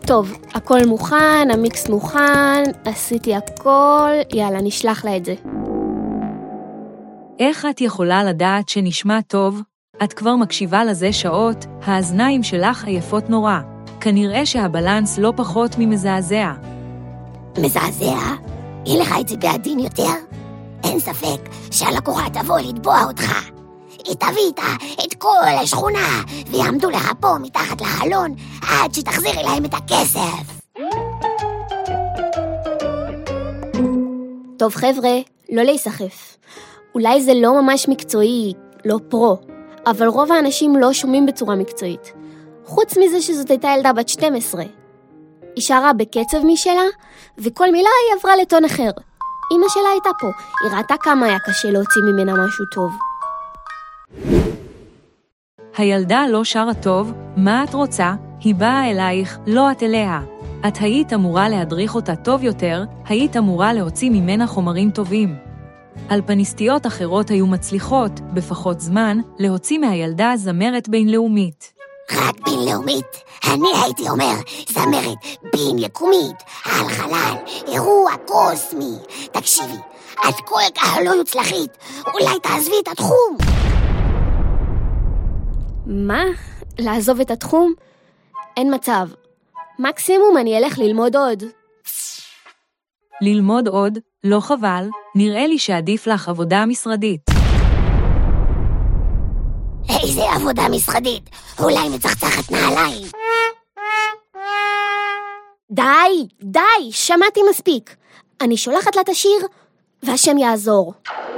טוב, הכל מוכן, המיקס מוכן, עשיתי הכל, יאללה, נשלח לה את זה. איך את יכולה לדעת שנשמע טוב? את כבר מקשיבה לזה שעות, האזניים שלך עייפות נורא. כנראה שהבלנס לא פחות ממזעזע. מזעזע? אין לך את זה בעדין יותר? אין ספק שהלקוחה תבוא לתבוע אותך. היא תביא איתה את כל השכונה, ויעמדו לך פה מתחת לחלון, עד שתחזירי להם את הכסף. טוב חבר'ה, לא להיסחף. אולי זה לא ממש מקצועי, לא פרו, אבל רוב האנשים לא שומעים בצורה מקצועית. חוץ מזה שזאת הייתה ילדה בת 12. היא שרה בקצב משלה, וכל מילה היא עברה לטון אחר. אמא שלה הייתה פה, היא ראתה כמה היה קשה להוציא ממנה משהו טוב. הילדה לא שרה טוב, מה את רוצה? היא באה אלייך, לא את אליה. את היית אמורה להדריך אותה טוב יותר, היית אמורה להוציא ממנה חומרים טובים. אלפניסטיות אחרות היו מצליחות, בפחות זמן, להוציא מהילדה זמרת בינלאומית. רק בינלאומית? אני הייתי אומר, זמרת בין יקומית, על חלל, אירוע קוסמי. תקשיבי, את כל כך לא יוצלחית, אולי תעזבי את התחום. מה? לעזוב את התחום? אין מצב. מקסימום אני אלך ללמוד עוד. ללמוד עוד? לא חבל, נראה לי שעדיף לך עבודה משרדית. איזה עבודה משרדית? אולי מצחצחת נעליים. די, שמעתי מספיק. אני שולחת לה את השיר, והשם יעזור.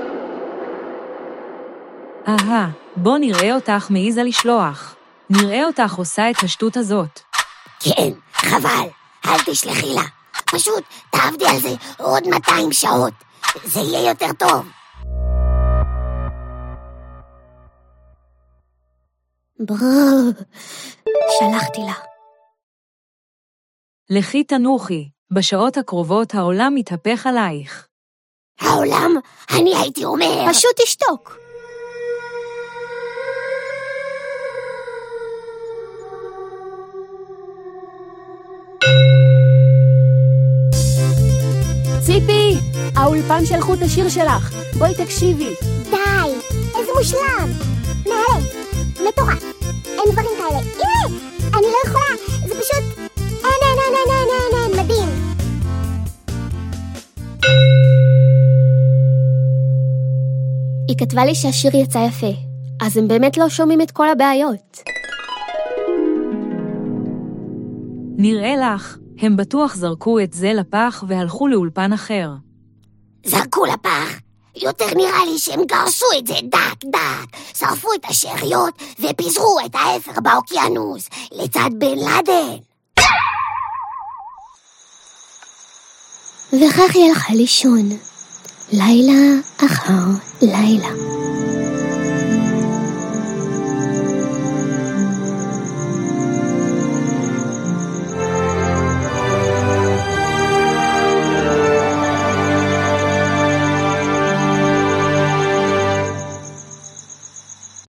בוא נראה אותך מעיזה לשלוח. נראה אותך עושה את השטות הזאת. כן, חבל, אל תשלחי לה. פשוט תעבדי על זה עוד 200 שעות. זה יהיה יותר טוב. שלחתי לה. לכי תנוחי, בשעות הקרובות העולם מתהפך עלייך. העולם? אני הייתי אומר... פשוט תשתוק. ציפי, האולפן שלחו את השיר שלך. בואי תקשיבי. די, איזה מושלם. מעלה, מטורף. אין דברים כאלה. הנה, אני לא יכולה. זה פשוט... אין, מדהים. היא כתבה לי שהשיר יצא יפה, אז הם באמת לא שומעים את כל הבעיות. נראה לך, הם בטוח זרקו את זה לפח והלכו לאולפן אחר. זרקו לפח? יותר נראה לי שהם גרשו את זה דק, שרפו את השאריות ופיזרו את האפר באוקיינוס לצד בן לאדן. וכך ילכה לישון, לילה אחר לילה.